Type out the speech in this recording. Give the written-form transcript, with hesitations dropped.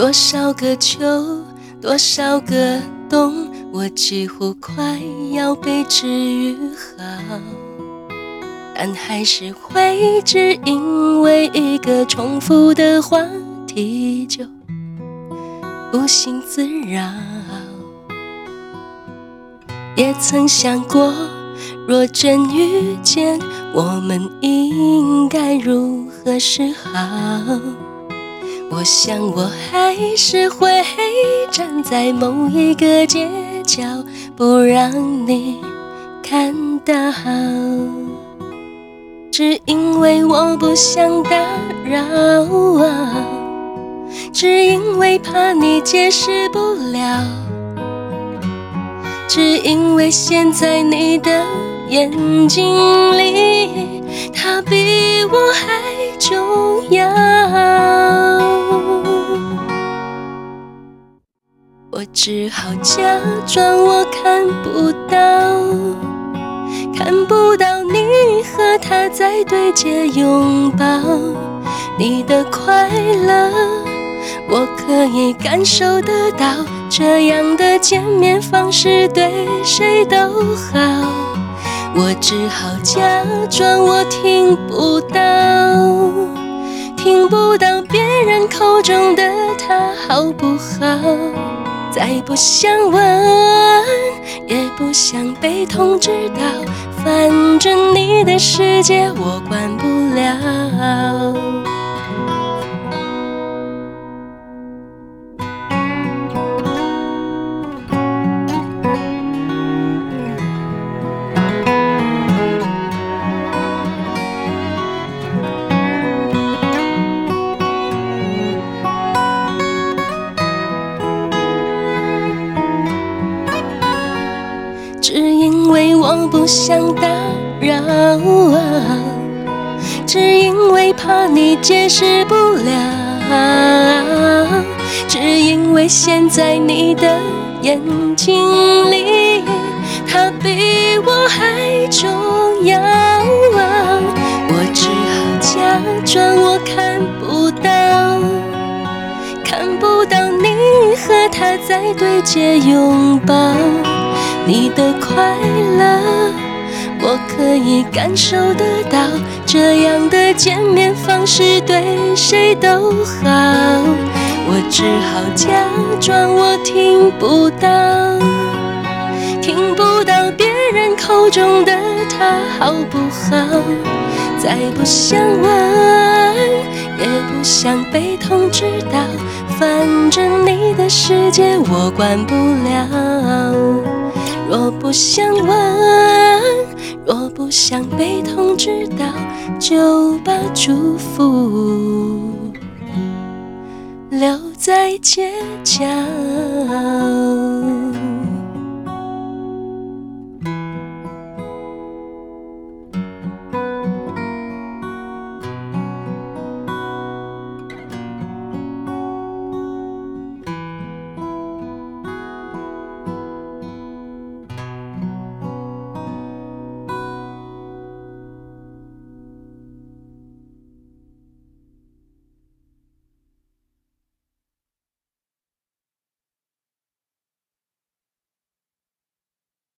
多少个秋，多少个冬，我几乎快要被治愈好，但还是会只因为一个重复的话题就不幸自扰。也曾想过，若真遇见，我们应该如何是好。我想我还是会站在某一个街角，不让你看到，只因为我不想打扰啊，只因为怕你解释不了，只因为现在你的眼睛里，它比我还重要。我只好假装我看不到，看不到你和他在对街拥抱，你的快乐我可以感受得到，这样的见面方式对谁都好。我只好假装我听不到，听不到别人口中的他好不好，再不想问，也不想被通知到，反正你的世界我管不了。只因为我不想打扰啊，只因为怕你解释不了，只因为现在你的眼睛里，它比我还重要啊。我只好假装我看不到，看不到你和他在对街拥抱，你的快乐我可以感受得到，这样的见面方式对谁都好。我只好假装我听不到，听不到别人口中的他好不好，再不想问，也不想被通知到，反正你的世界我管不了。若不想问，若不想被通知到，就把祝福留在街角。